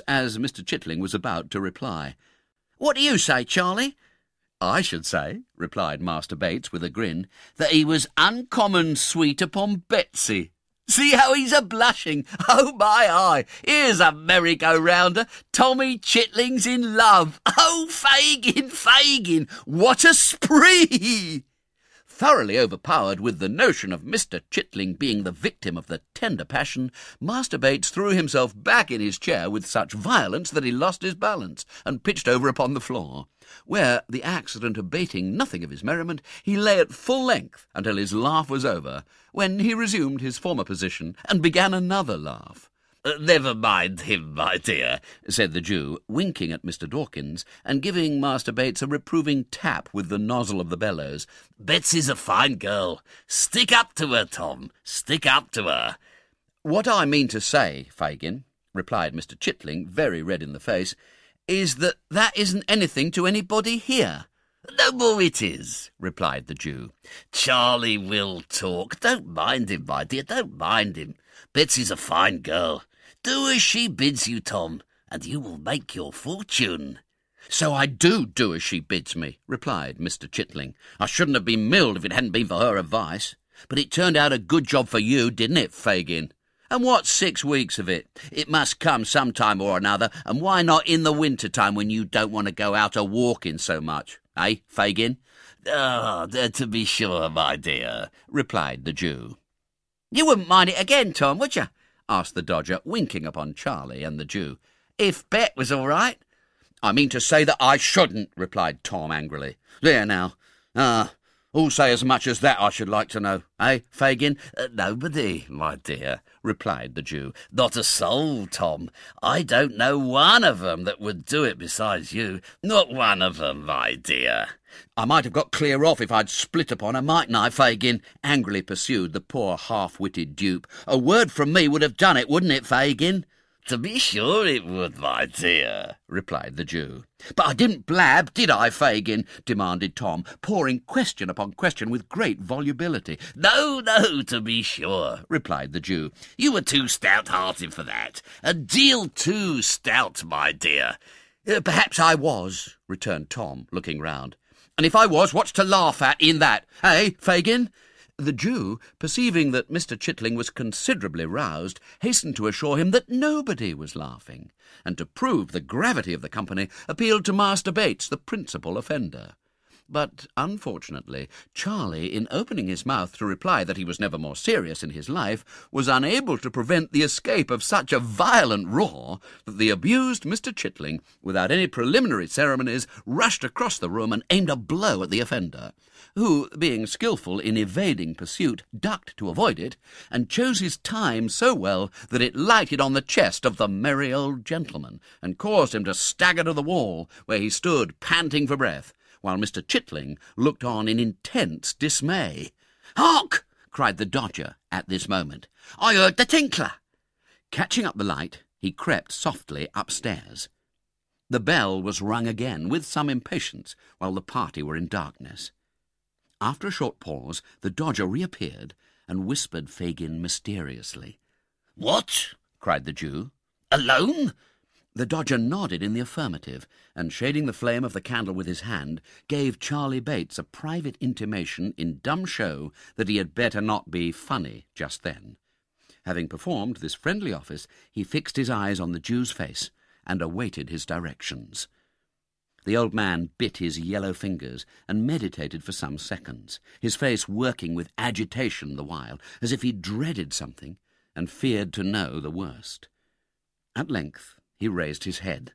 as Mr. Chitling was about to reply. "What do you say, Charlie?" "I should say," replied Master Bates with a grin, "that he was uncommon sweet upon Betsy. See how he's a-blushing. Oh, my eye, here's a merry-go-rounder. Tommy Chitling's in love. Oh, Fagin, Fagin, what a spree!" Thoroughly overpowered with the notion of Mr. Chitling being the victim of the tender passion, Master Bates threw himself back in his chair with such violence that he lost his balance and pitched over upon the floor, where, the accident abating nothing of his merriment, he lay at full length until his laugh was over, when he resumed his former position and began another laugh. "Never mind him, my dear," said the Jew, winking at Mr. Dawkins and giving Master Bates a reproving tap with the nozzle of the bellows. "Betsy's a fine girl. Stick up to her, Tom. Stick up to her." "What I mean to say, Fagin," replied Mr. Chitling, very red in the face, "is that isn't anything to anybody here." "No more it is," replied the Jew. "Charlie will talk. Don't mind him, my dear, don't mind him. Betsy's a fine girl. Do as she bids you, Tom, and you will make your fortune." "So I do as she bids me," replied Mr. Chitling. "I shouldn't have been milled if it hadn't been for her advice. But it turned out a good job for you, didn't it, Fagin? And what's 6 weeks of it? It must come some time or another, and why not in the winter time when you don't want to go out a-walking so much? Eh, Fagin?" "Ah, to be sure, my dear," replied the Jew. "You wouldn't mind it again, Tom, would you?" asked the Dodger, winking upon Charlie and the Jew. "If Bet was all right." "I mean to say that I shouldn't," replied Tom angrily. "There now. Who'll say as much as that, I should like to know? Eh, Fagin?" "Nobody, my dear," replied the Jew. "Not a soul, Tom. I don't know one of 'em that would do it besides you. Not one of 'em, my dear." "I might have got clear off if I'd split upon her, mightn't I, Fagin?" angrily pursued the poor half-witted dupe. "A word from me would have done it, wouldn't it, Fagin?" "To be sure it would, my dear," replied the Jew. "But I didn't blab, did I, Fagin?" demanded Tom, pouring question upon question with great volubility. No, to be sure," replied the Jew. "You were too stout-hearted for that. A deal too stout, my dear." "Perhaps I was," returned Tom, looking round. "And if I was, what's to laugh at in that? Eh, Fagin?" The Jew, perceiving that Mr. Chitling was considerably roused, hastened to assure him that nobody was laughing, and to prove the gravity of the company, appealed to Master Bates, the principal offender. But, unfortunately, Charlie, in opening his mouth to reply that he was never more serious in his life, was unable to prevent the escape of such a violent roar that the abused Mr. Chitling, without any preliminary ceremonies, rushed across the room and aimed a blow at the offender, who, being skilful in evading pursuit, ducked to avoid it, and chose his time so well that it lighted on the chest of the merry old gentleman, and caused him to stagger to the wall, where he stood panting for breath, while Mr. Chitling looked on in intense dismay. "Hark!" cried the Dodger at this moment. "I heard the tinkler." Catching up the light, he crept softly upstairs. The bell was rung again with some impatience while the party were in darkness. After a short pause, the Dodger reappeared and whispered Fagin mysteriously. "What?" cried the Jew. "Alone?" The Dodger nodded in the affirmative, and, shading the flame of the candle with his hand, gave Charlie Bates a private intimation in dumb show that he had better not be funny just then. Having performed this friendly office, he fixed his eyes on the Jew's face and awaited his directions. The old man bit his yellow fingers and meditated for some seconds, his face working with agitation the while, as if he dreaded something and feared to know the worst. At length he raised his head.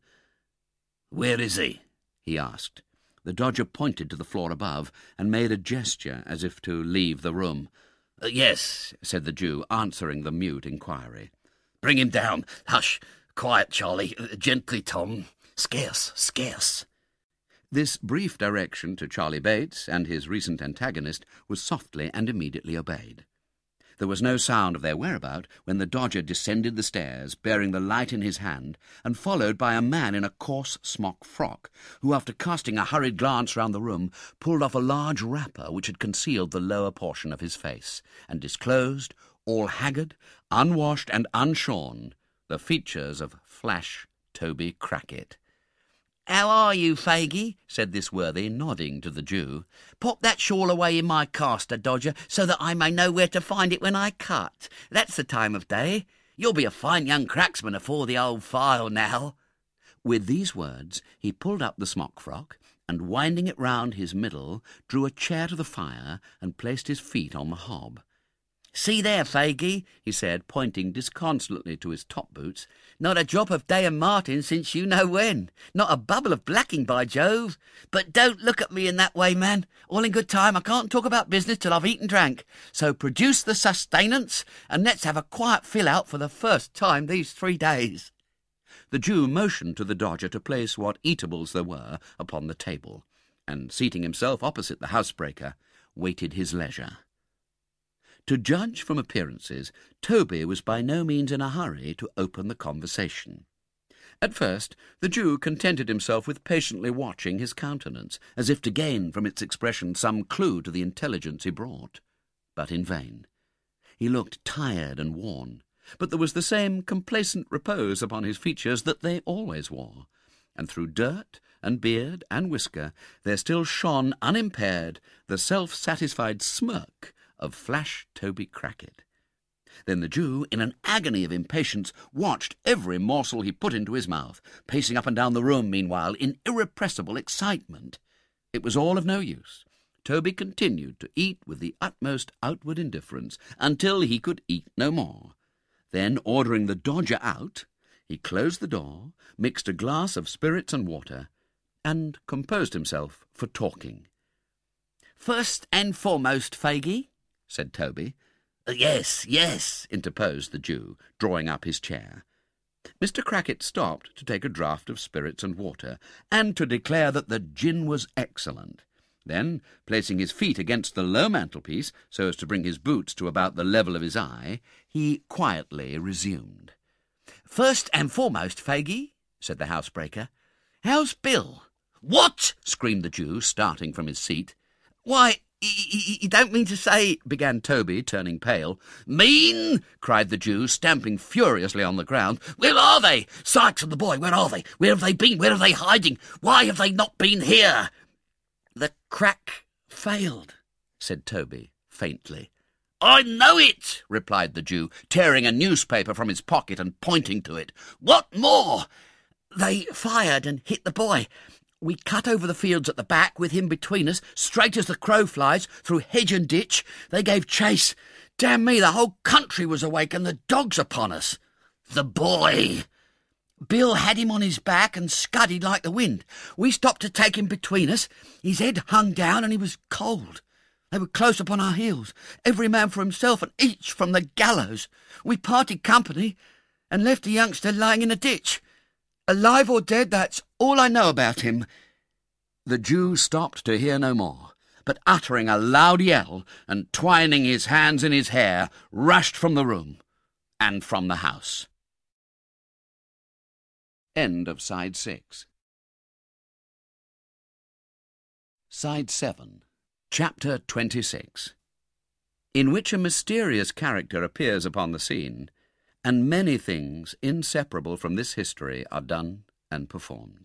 "Where is he?" he asked. The Dodger pointed to the floor above and made a gesture as if to leave the room. "Yes," said the Jew, answering the mute inquiry. "Bring him down. Hush! Quiet, Charlie. Gently, Tom. Scarce." This brief direction to Charlie Bates and his recent antagonist was softly and immediately obeyed. There was no sound of their whereabout when the Dodger descended the stairs, bearing the light in his hand, and followed by a man in a coarse smock frock, who, after casting a hurried glance round the room, pulled off a large wrapper which had concealed the lower portion of his face, and disclosed, all haggard, unwashed and unshorn, the features of Flash Toby Crackit. "How are you, Faggy?" said this worthy, nodding to the Jew. "Pop that shawl away in my caster, Dodger, so that I may know where to find it when I cut. That's the time of day. You'll be a fine young cracksman afore the old file now." With these words he pulled up the smock-frock, and winding it round his middle, drew a chair to the fire and placed his feet on the hob. "See there, Faggy," he said, pointing disconsolately to his top boots. "Not a drop of Day and Martin since you know when. Not a bubble of blacking, by Jove. But don't look at me in that way, man. All in good time. I can't talk about business till I've eaten and drank. So produce the sustenance, and let's have a quiet fill-out for the first time these 3 days." The Jew motioned to the Dodger to place what eatables there were upon the table, and, seating himself opposite the housebreaker, waited his leisure. To judge from appearances, Toby was by no means in a hurry to open the conversation. At first, the Jew contented himself with patiently watching his countenance, as if to gain from its expression some clue to the intelligence he brought. But in vain. He looked tired and worn, but there was the same complacent repose upon his features that they always wore, and through dirt and beard and whisker there still shone unimpaired the self-satisfied smirk of Flash Toby Crackit. Then the Jew, in an agony of impatience, watched every morsel he put into his mouth, pacing up and down the room meanwhile in irrepressible excitement. It was all of no use. Toby continued to eat with the utmost outward indifference until he could eat no more. Then, ordering the Dodger out, he closed the door, mixed a glass of spirits and water, and composed himself for talking. "First and foremost, Faggy," said Toby. Yes, interposed the Jew, drawing up his chair. Mr. Crackit stopped to take a draught of spirits and water, and to declare that the gin was excellent. Then, placing his feet against the low mantelpiece, so as to bring his boots to about the level of his eye, he quietly resumed. "First and foremost, Faggy," said the housebreaker, "how's Bill?" "What?" screamed the Jew, starting from his seat. "Why, you don't mean to say—" began Toby, turning pale. "Mean?" cried the Jew, stamping furiously on the ground. "Where are they? Sykes and the boy, where are they? Where have they been? Where are they hiding? Why have they not been here?" "The crack failed," said Toby, faintly. "I know it," replied the Jew, tearing a newspaper from his pocket and pointing to it. "What more?" "They fired and hit the boy. We cut over the fields at the back, with him between us, straight as the crow flies, through hedge and ditch. They gave chase. Damn me, the whole country was awake, and the dogs upon us." "The boy?" "Bill had him on his back and scudded like the wind. We stopped to take him between us. His head hung down and he was cold. They were close upon our heels, every man for himself and each from the gallows. We parted company and left the youngster lying in a ditch. Alive or dead, that's all I know about him." The Jew stopped to hear no more, but uttering a loud yell and twining his hands in his hair, rushed from the room and from the house. End of Side 6. Side 7. Chapter 26, in which a mysterious character appears upon the scene, and many things inseparable from this history are done and performed.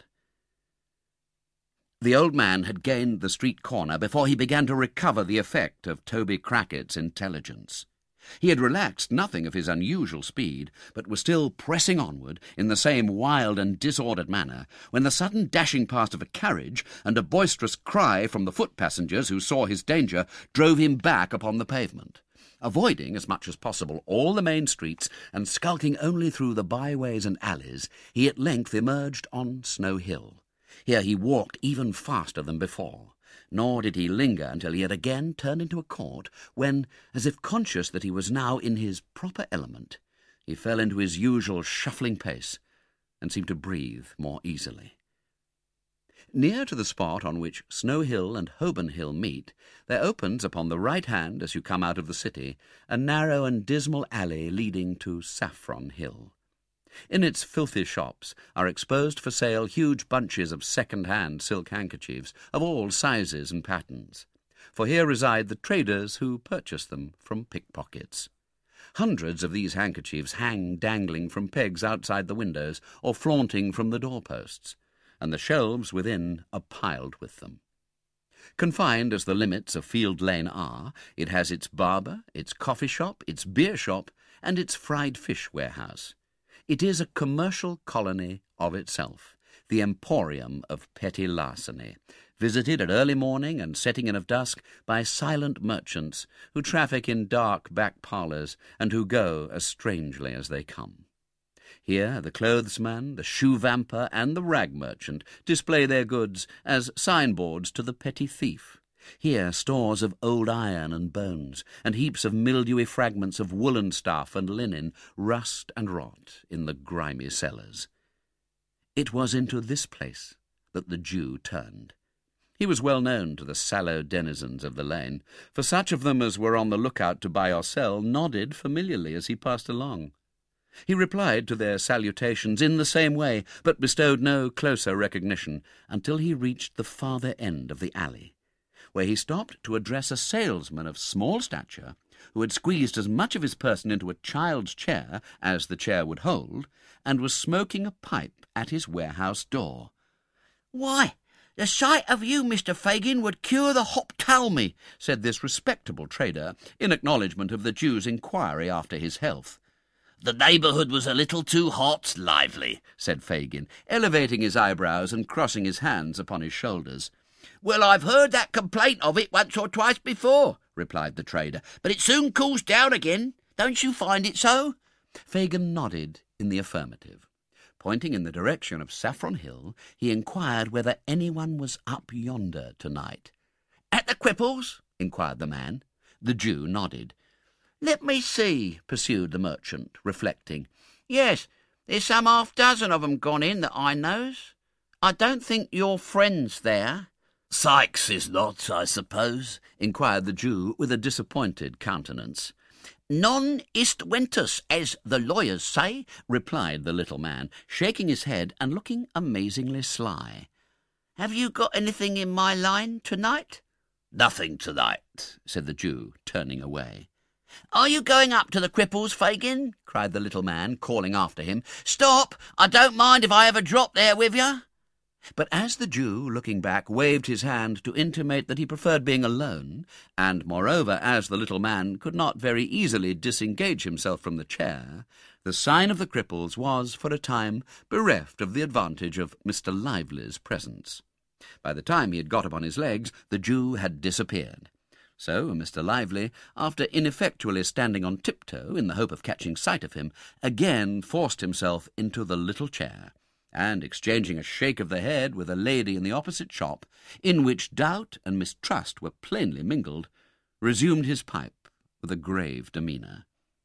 The old man had gained the street corner before he began to recover the effect of Toby Crackit's intelligence. He had relaxed nothing of his unusual speed, but was still pressing onward in the same wild and disordered manner, when the sudden dashing past of a carriage and a boisterous cry from the foot-passengers who saw his danger drove him back upon the pavement. Avoiding as much as possible all the main streets and skulking only through the byways and alleys, he at length emerged on Snow Hill. Here he walked even faster than before, nor did he linger until he had again turned into a court, when, as if conscious that he was now in his proper element, he fell into his usual shuffling pace and seemed to breathe more easily. Near to the spot on which Snow Hill and Holborn Hill meet, there opens upon the right hand, as you come out of the city, a narrow and dismal alley leading to Saffron Hill. In its filthy shops are exposed for sale huge bunches of second-hand silk handkerchiefs of all sizes and patterns, for here reside the traders who purchase them from pickpockets. Hundreds of these handkerchiefs hang dangling from pegs outside the windows or flaunting from the doorposts, and the shelves within are piled with them. Confined as the limits of Field Lane are, it has its barber, its coffee shop, its beer shop, and its fried fish warehouse. It is a commercial colony of itself, the emporium of petty larceny, visited at early morning and setting in of dusk by silent merchants who traffic in dark back parlours and who go as strangely as they come. Here the clothesman, the shoe vamper, and the rag merchant display their goods as signboards to the petty thief. Here stores of old iron and bones, and heaps of mildewy fragments of woolen stuff and linen rust and rot in the grimy cellars. It was into this place that the Jew turned. He was well known to the sallow denizens of the lane, for such of them as were on the lookout to buy or sell nodded familiarly as he passed along. He replied to their salutations in the same way, but bestowed no closer recognition until he reached the farther end of the alley, where he stopped to address a salesman of small stature who had squeezed as much of his person into a child's chair as the chair would hold, and was smoking a pipe at his warehouse door. "Why, the sight of you, Mr. Fagin, would cure the hoptalmy," said this respectable trader, in acknowledgment of the Jew's inquiry after his health. "The neighbourhood was a little too hot, lively," said Fagin, elevating his eyebrows and crossing his hands upon his shoulders. "Well, I've heard that complaint of it once or twice before," replied the trader, "but it soon cools down again. Don't you find it so?" Fagin nodded in the affirmative. Pointing in the direction of Saffron Hill, he inquired whether anyone was up yonder tonight. "At the Cripples?" inquired the man. The Jew nodded. "Let me see," pursued the merchant, reflecting. "Yes, there's some half-dozen of 'em gone in that I knows. I don't think your friend's there." "Sykes is not, I suppose?" inquired the Jew with a disappointed countenance. "Non ist ventus, as the lawyers say," replied the little man, shaking his head and looking amazingly sly. "Have you got anything in my line tonight?" "Nothing tonight," said the Jew, turning away. "Are you going up to the Cripples, Fagin?" cried the little man, calling after him. "Stop! I don't mind if I ever drop there with you." But as the Jew, looking back, waved his hand to intimate that he preferred being alone, and, moreover, as the little man could not very easily disengage himself from the chair, the sign of the Cripples was, for a time, bereft of the advantage of Mr. Lively's presence. By the time he had got upon his legs, the Jew had disappeared. So Mr. Lively, after ineffectually standing on tiptoe in the hope of catching sight of him, again forced himself into the little chair, and, exchanging a shake of the head with a lady in the opposite shop, in which doubt and mistrust were plainly mingled, resumed his pipe with a grave demeanour.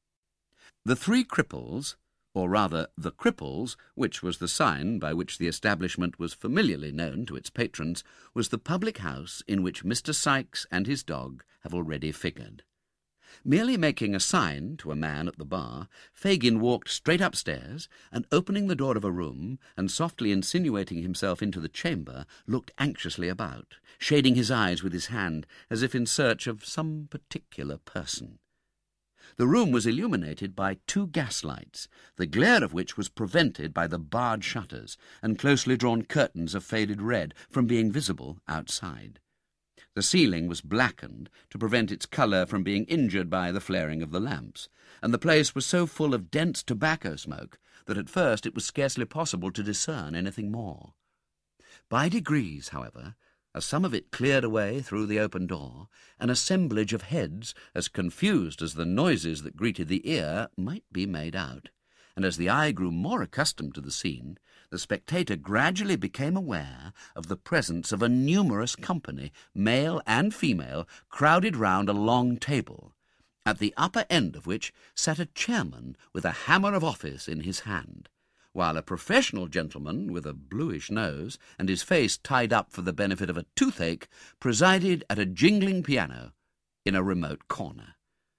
The Three Cripples, or rather the Cripples, which was the sign by which the establishment was familiarly known to its patrons, was the public house in which Mr. Sykes and his dog have already figured. Merely making a sign to a man at the bar, Fagin walked straight upstairs, and opening the door of a room, and softly insinuating himself into the chamber, looked anxiously about, shading his eyes with his hand, as if in search of some particular person. The room was illuminated by 2 gaslights, the glare of which was prevented by the barred shutters and closely drawn curtains of faded red from being visible outside. The ceiling was blackened to prevent its colour from being injured by the flaring of the lamps, and the place was so full of dense tobacco smoke that at first it was scarcely possible to discern anything more. By degrees, however, as some of it cleared away through the open door, an assemblage of heads, as confused as the noises that greeted the ear, might be made out, and as the eye grew more accustomed to the scene, the spectator gradually became aware of the presence of a numerous company, male and female, crowded round a long table, at the upper end of which sat a chairman with a hammer of office in his hand, while a professional gentleman with a bluish nose and his face tied up for the benefit of a toothache presided at a jingling piano in a remote corner.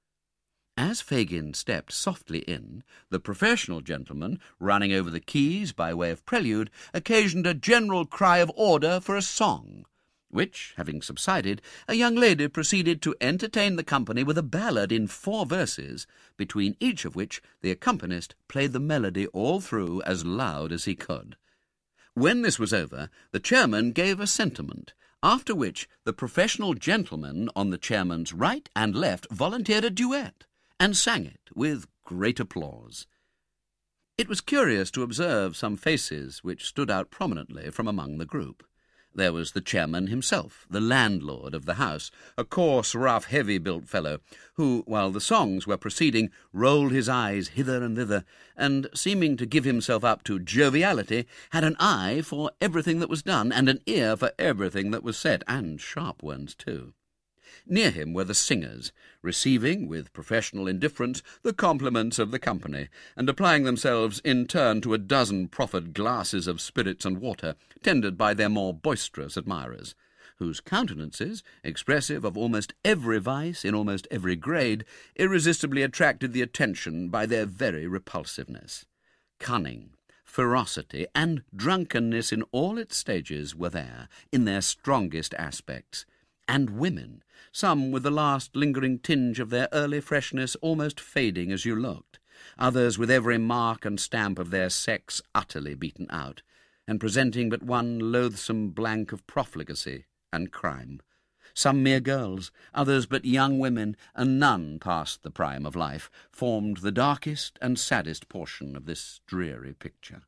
As Fagin stepped softly in, the professional gentleman, running over the keys by way of prelude, occasioned a general cry of order for a song, which, having subsided, a young lady proceeded to entertain the company with a ballad in 4 verses, between each of which the accompanist played the melody all through as loud as he could. When this was over, the chairman gave a sentiment, after which the professional gentleman on the chairman's right and left volunteered a duet, and sang it with great applause. It was curious to observe some faces which stood out prominently from among the group. There was the chairman himself, the landlord of the house, a coarse, rough, heavy-built fellow, who, while the songs were proceeding, rolled his eyes hither and thither, and, seeming to give himself up to joviality, had an eye for everything that was done, and an ear for everything that was said, and sharp ones too. Near him were the singers, receiving, with professional indifference, the compliments of the company, and applying themselves in turn to a dozen proffered glasses of spirits and water, tendered by their more boisterous admirers, whose countenances, expressive of almost every vice in almost every grade, irresistibly attracted the attention by their very repulsiveness. Cunning, ferocity, and drunkenness in all its stages were there, in their strongest aspects, and women, some with the last lingering tinge of their early freshness almost fading as you looked, others with every mark and stamp of their sex utterly beaten out, and presenting but one loathsome blank of profligacy and crime. Some mere girls, others but young women, and none past the prime of life, formed the darkest and saddest portion of this dreary picture.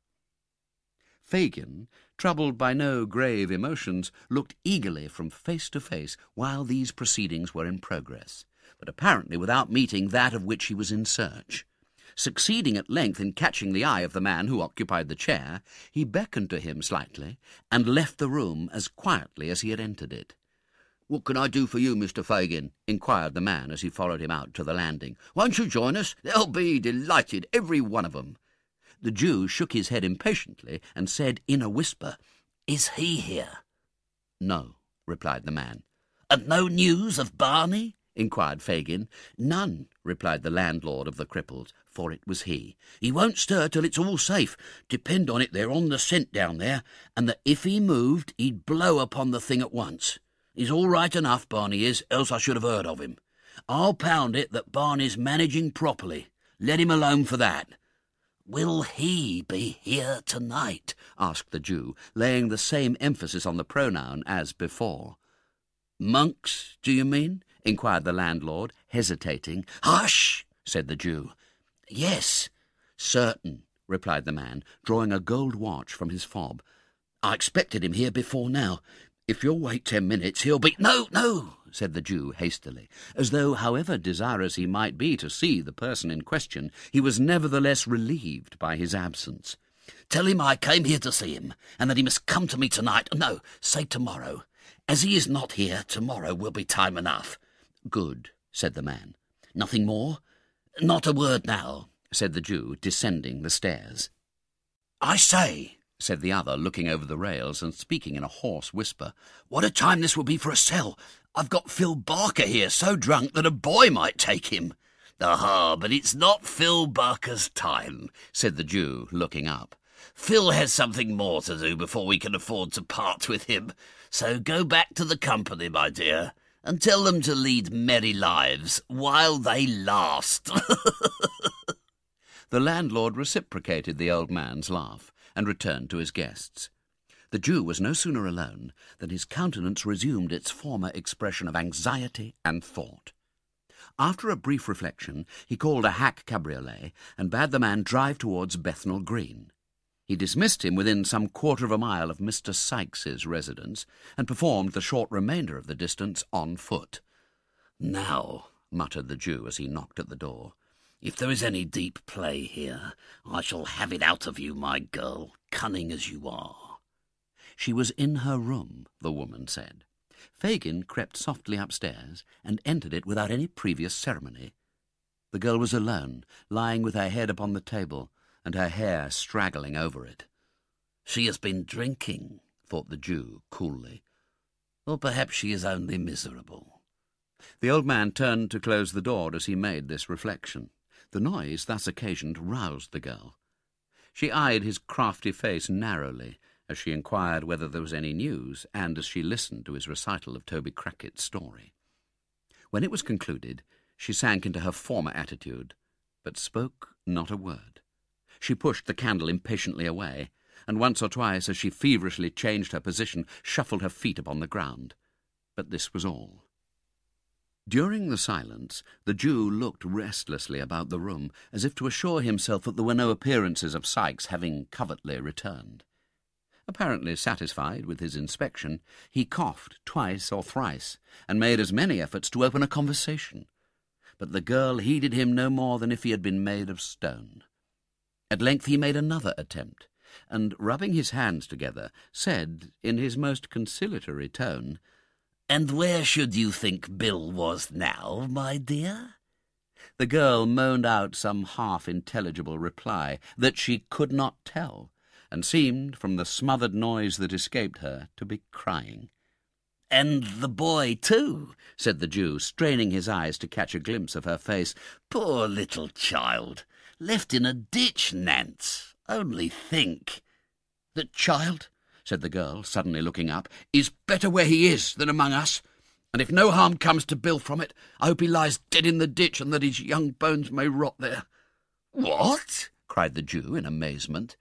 Fagin, troubled by no grave emotions, looked eagerly from face to face while these proceedings were in progress, but apparently without meeting that of which he was in search. Succeeding at length in catching the eye of the man who occupied the chair, he beckoned to him slightly, and left the room as quietly as he had entered it. "What can I do for you, Mr. Fagin?" inquired the man as he followed him out to the landing. "Won't you join us? They'll be delighted, every one of 'em." The Jew shook his head impatiently and said in a whisper, "Is he here?" "No," replied the man. "And no news of Barney?" inquired Fagin. "None," replied the landlord of the Cripples, for it was he. "He won't stir till it's all safe. Depend on it they're on the scent down there, and that if he moved he'd blow upon the thing at once. He's all right enough, Barney is, else I should have heard of him. I'll pound it that Barney's managing properly. Let him alone for that." "Will he be here tonight?" asked the Jew, laying the same emphasis on the pronoun as before. "Monks, do you mean?" inquired the landlord, hesitating. "Hush!" said the Jew. "Yes, certain," replied the man, drawing a gold watch from his fob. "I expected him here before now. If you'll wait 10 minutes, he'll be—" No, said the Jew hastily, as though, however desirous he might be to see the person in question, he was nevertheless relieved by his absence. "Tell him I came here to see him, and that he must come to me tonight. No, say tomorrow. As he is not here, tomorrow will be time enough." "Good," said the man. "Nothing more?" "Not a word now," said the Jew, descending the stairs. "I say," said the other, looking over the rails and speaking in a hoarse whisper, "what a time this will be for a sell! I've got Phil Barker here so drunk that a boy might take him." "Aha, but it's not Phil Barker's time," said the Jew, looking up. "Phil has something more to do before we can afford to part with him. So go back to the company, my dear, and tell them to lead merry lives while they last." The landlord reciprocated the old man's laugh, and returned to his guests. The Jew was no sooner alone than his countenance resumed its former expression of anxiety and thought. After a brief reflection, he called a hack cabriolet and bade the man drive towards Bethnal Green. He dismissed him within some quarter of a mile of Mr. Sykes's residence, and performed the short remainder of the distance on foot. "Now," muttered the Jew as he knocked at the door, "if there is any deep play here, I shall have it out of you, my girl, cunning as you are." She was in her room, the woman said. Fagin crept softly upstairs and entered it without any previous ceremony. The girl was alone, lying with her head upon the table, and her hair straggling over it. "She has been drinking," thought the Jew coolly. "Or perhaps she is only miserable." The old man turned to close the door as he made this reflection. The noise thus occasioned roused the girl. She eyed his crafty face narrowly, as she inquired whether there was any news, and as she listened to his recital of Toby Crackett's story. When it was concluded, she sank into her former attitude, but spoke not a word. She pushed the candle impatiently away, and once or twice, as she feverishly changed her position, shuffled her feet upon the ground. But this was all. During the silence, the Jew looked restlessly about the room, as if to assure himself that there were no appearances of Sikes having covertly returned. Apparently satisfied with his inspection, he coughed twice or thrice, and made as many efforts to open a conversation. But the girl heeded him no more than if he had been made of stone. At length he made another attempt, and, rubbing his hands together, said, in his most conciliatory tone, "And where should you think Bill was now, my dear?" The girl moaned out some half-intelligible reply that she could not tell, and seemed, from the smothered noise that escaped her, to be crying. "And the boy, too," said the Jew, straining his eyes to catch a glimpse of her face. "Poor little child, left in a ditch, Nance. Only think." "The child," said the girl, suddenly looking up, "is better where he is than among us, and if no harm comes to Bill from it, I hope he lies dead in the ditch and that his young bones may rot there." "What?" cried the Jew in amazement.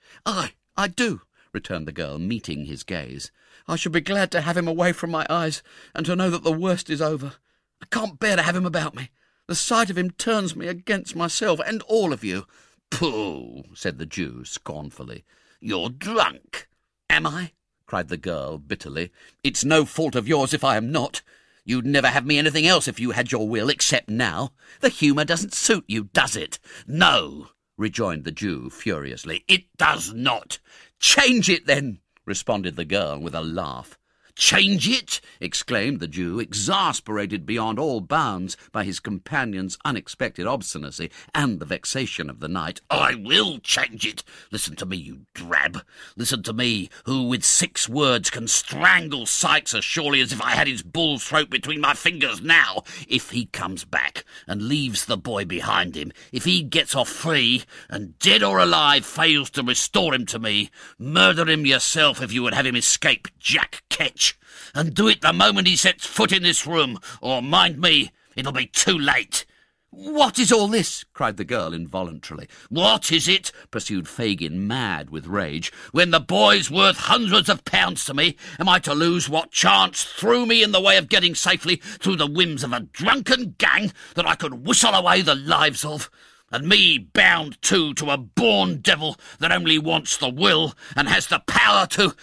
I do," returned the girl, meeting his gaze. "I should be glad to have him away from my eyes, and to know that the worst is over. I can't bear to have him about me. The sight of him turns me against myself and all of you." "Pooh," said the Jew scornfully. "You're drunk." "Am I?" cried the girl bitterly. "It's no fault of yours if I am not. You'd never have me anything else if you had your will, except now. The humour doesn't suit you, does it?" "No," rejoined the Jew furiously. "It does not." "Change it, then," responded the girl with a laugh. "Change it?" exclaimed the Jew, exasperated beyond all bounds by his companion's unexpected obstinacy and the vexation of the night. "I will change it. Listen to me, you drab. Listen to me, who with 6 words can strangle Sikes as surely as if I had his bull's throat between my fingers now. If he comes back and leaves the boy behind him, if he gets off free and, dead or alive, fails to restore him to me, murder him yourself if you would have him escape, Jack Ketch. And do it the moment he sets foot in this room, or, mind me, it'll be too late." "What is all this?" cried the girl involuntarily. "What is it?" pursued Fagin, mad with rage. "When the boy's worth hundreds of pounds to me, am I to lose what chance threw me in the way of getting safely through the whims of a drunken gang that I could whistle away the lives of? And me bound, too, to a born devil that only wants the will and has the power to...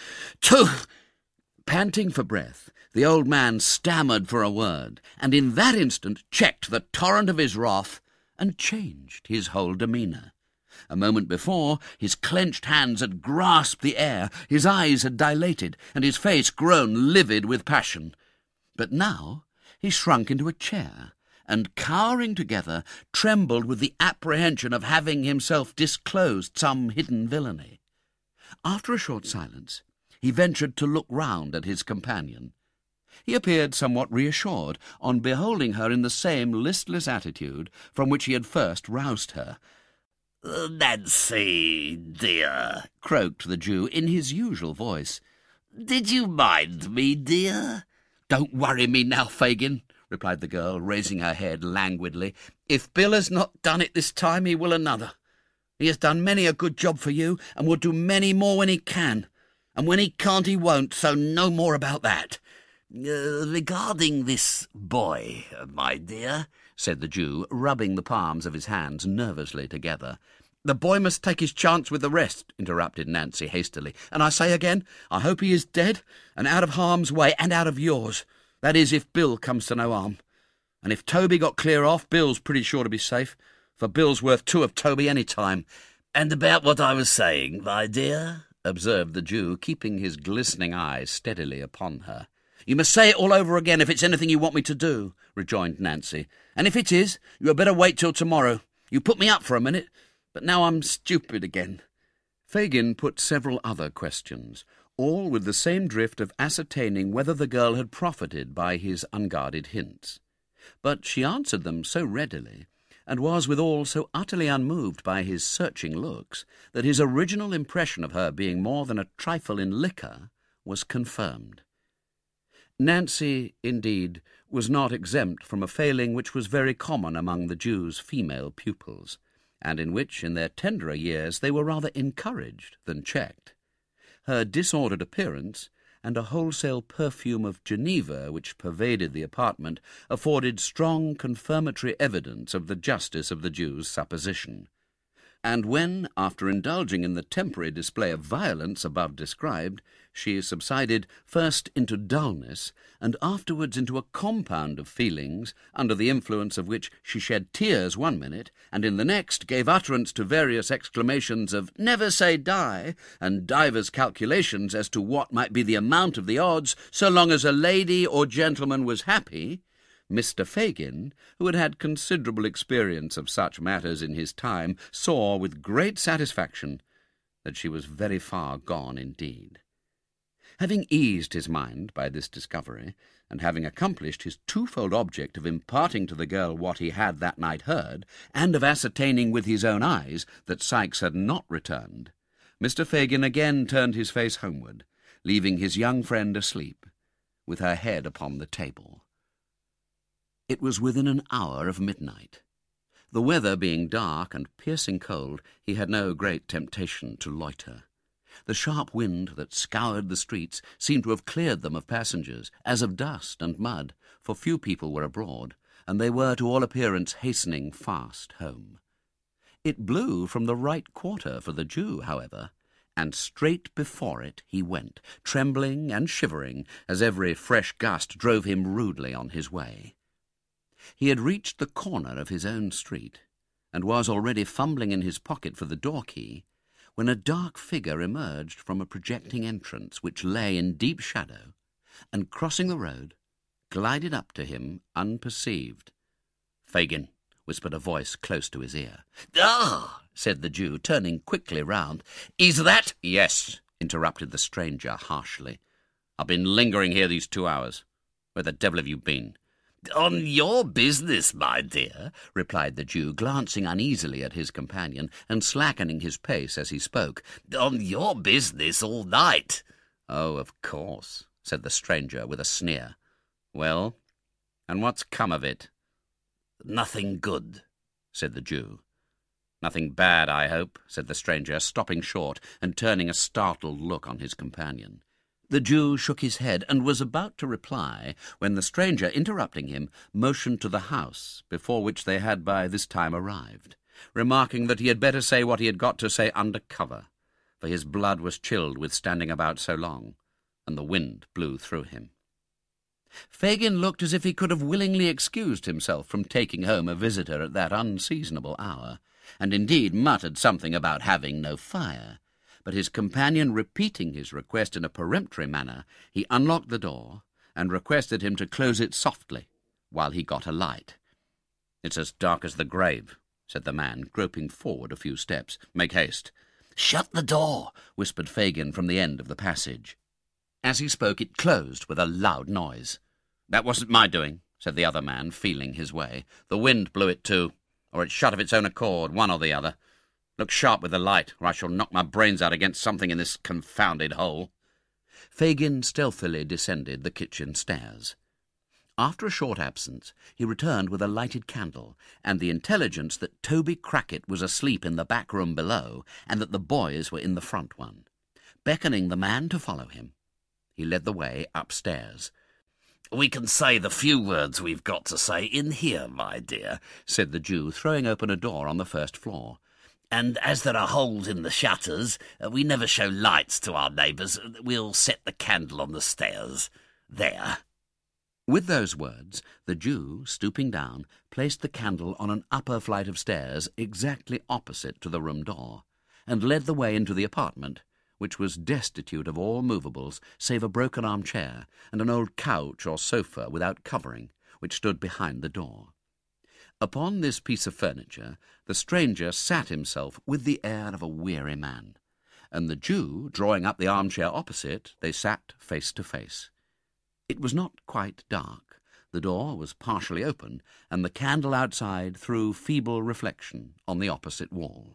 Panting for breath, the old man stammered for a word, and in that instant checked the torrent of his wrath and changed his whole demeanour. A moment before, his clenched hands had grasped the air, his eyes had dilated, and his face grown livid with passion. But now he shrunk into a chair, and, cowering together, trembled with the apprehension of having himself disclosed some hidden villainy. After a short silence, he ventured to look round at his companion. He appeared somewhat reassured on beholding her in the same listless attitude from which he had first roused her. "Nancy, dear," croaked the Jew in his usual voice. "Did you mind me, dear?" "Don't worry me now, Fagin," replied the girl, raising her head languidly. "If Bill has not done it this time, he will another. He has done many a good job for you, and will do many more when he can. And when he can't, he won't, so no more about that." "Regarding this boy, my dear," said the Jew, rubbing the palms of his hands nervously together. "The boy must take his chance with the rest," interrupted Nancy hastily. "And I say again, I hope he is dead, and out of harm's way, and out of yours. That is, if Bill comes to no harm. And if Toby got clear off, Bill's pretty sure to be safe, for Bill's worth 2 of Toby any time." "And about what I was saying, my dear?" observed the Jew, keeping his glistening eyes steadily upon her. "You must say it all over again if it's anything you want me to do," rejoined Nancy. "And if it is, you had better wait till tomorrow. You put me up for a minute, but now I'm stupid again." Fagin put several other questions, all with the same drift of ascertaining whether the girl had profited by his unguarded hints. But she answered them so readily and was withal so utterly unmoved by his searching looks that his original impression of her being more than a trifle in liquor was confirmed. Nancy, indeed, was not exempt from a failing which was very common among the Jew's female pupils, and in which, in their tenderer years, they were rather encouraged than checked. Her disordered appearance and a wholesale perfume of Geneva which pervaded the apartment afforded strong confirmatory evidence of the justice of the Jew's supposition. And when, after indulging in the temporary display of violence above described, she subsided first into dullness and afterwards into a compound of feelings, under the influence of which she shed tears one minute, and in the next gave utterance to various exclamations of "never say die," and divers calculations as to what might be the amount of the odds, so long as a lady or gentleman was happy, Mr. Fagin, who had had considerable experience of such matters in his time, saw with great satisfaction that she was very far gone indeed. Having eased his mind by this discovery, and having accomplished his twofold object of imparting to the girl what he had that night heard, and of ascertaining with his own eyes that Sikes had not returned, Mr. Fagin again turned his face homeward, leaving his young friend asleep, with her head upon the table. It was within an hour of midnight. The weather being dark and piercing cold, he had no great temptation to loiter. The sharp wind that scoured the streets seemed to have cleared them of passengers, as of dust and mud, for few people were abroad, and they were to all appearance hastening fast home. It blew from the right quarter for the Jew, however, and straight before it he went, trembling and shivering, as every fresh gust drove him rudely on his way. He had reached the corner of his own street, and was already fumbling in his pocket for the door-key, when a dark figure emerged from a projecting entrance which lay in deep shadow, and, crossing the road, glided up to him unperceived. "Fagin," whispered a voice close to his ear. "Ah!" said the Jew, turning quickly round. "Is that—" "Yes," interrupted the stranger harshly. "I've been lingering here these 2 hours. Where the devil have you been?" "On your business, my dear," replied the Jew, glancing uneasily at his companion and slackening his pace as he spoke. "On your business all night." "Oh, of course," said the stranger with a sneer. "Well, and what's come of it?" "Nothing good," said the Jew. "Nothing bad, I hope," said the stranger, stopping short and turning a startled look on his companion. The Jew shook his head and was about to reply when the stranger, interrupting him, motioned to the house before which they had by this time arrived, remarking that he had better say what he had got to say under cover, for his blood was chilled with standing about so long, and the wind blew through him. Fagin looked as if he could have willingly excused himself from taking home a visitor at that unseasonable hour, and indeed muttered something about having no fire. But his companion repeating his request in a peremptory manner, he unlocked the door and requested him to close it softly while he got a light. "It's as dark as the grave," said the man, groping forward a few steps. "Make haste." "Shut the door," whispered Fagin from the end of the passage. As he spoke, it closed with a loud noise. "That wasn't my doing," said the other man, feeling his way. "The wind blew it too, or it shut of its own accord, one or the other. Look sharp with the light, or I shall knock my brains out against something in this confounded hole." Fagin stealthily descended the kitchen stairs. After a short absence, he returned with a lighted candle, and the intelligence that Toby Crackit was asleep in the back room below, and that the boys were in the front one. Beckoning the man to follow him, he led the way upstairs. "We can say the few words we've got to say in here, my dear," said the Jew, throwing open a door on the first floor. "And as there are holes in the shutters, we never show lights to our neighbours. We'll set the candle on the stairs. There." With those words, the Jew, stooping down, placed the candle on an upper flight of stairs exactly opposite to the room door, and led the way into the apartment, which was destitute of all movables save a broken armchair and an old couch or sofa without covering, which stood behind the door. Upon this piece of furniture the stranger sat himself with the air of a weary man, and the Jew, drawing up the armchair opposite, they sat face to face. It was not quite dark, The door was partially open, and the candle outside threw feeble reflection on the opposite wall.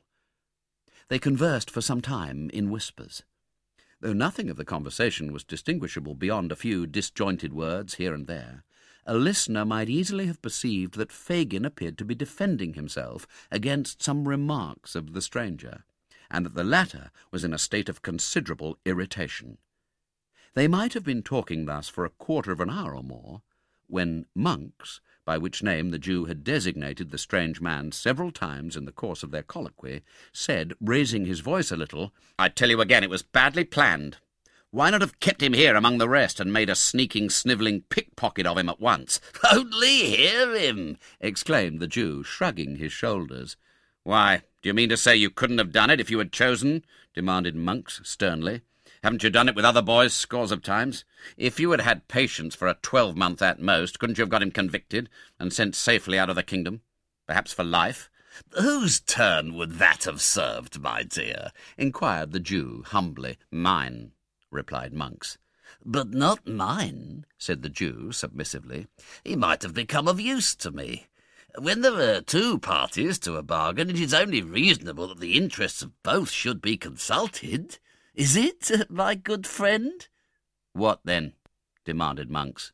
They conversed for some time in whispers. Though nothing of the conversation was distinguishable beyond a few disjointed words here and there, a listener might easily have perceived that Fagin appeared to be defending himself against some remarks of the stranger, and that the latter was in a state of considerable irritation. They might have been talking thus for a quarter of an hour or more, when Monks, by which name the Jew had designated the strange man several times in the course of their colloquy, said, raising his voice a little, "I tell you again, it was badly planned. Why not have kept him here among the rest and made a sneaking, snivelling pickpocket of him at once?" "Only hear him!" exclaimed the Jew, shrugging his shoulders. "Why, do you mean to say you couldn't have done it if you had chosen?" demanded Monks sternly. "Haven't you done it with other boys scores of times? If you had had patience for a 12-month at most, couldn't you have got him convicted and sent safely out of the kingdom? Perhaps for life?" "Whose turn would that have served, my dear?" inquired the Jew humbly. "Mine," replied Monks. "But not mine," said the Jew submissively. "He might have become of use to me. When there are two parties to a bargain, it is only reasonable that the interests of both should be consulted. Is it, my good friend?" "What then?" demanded Monks.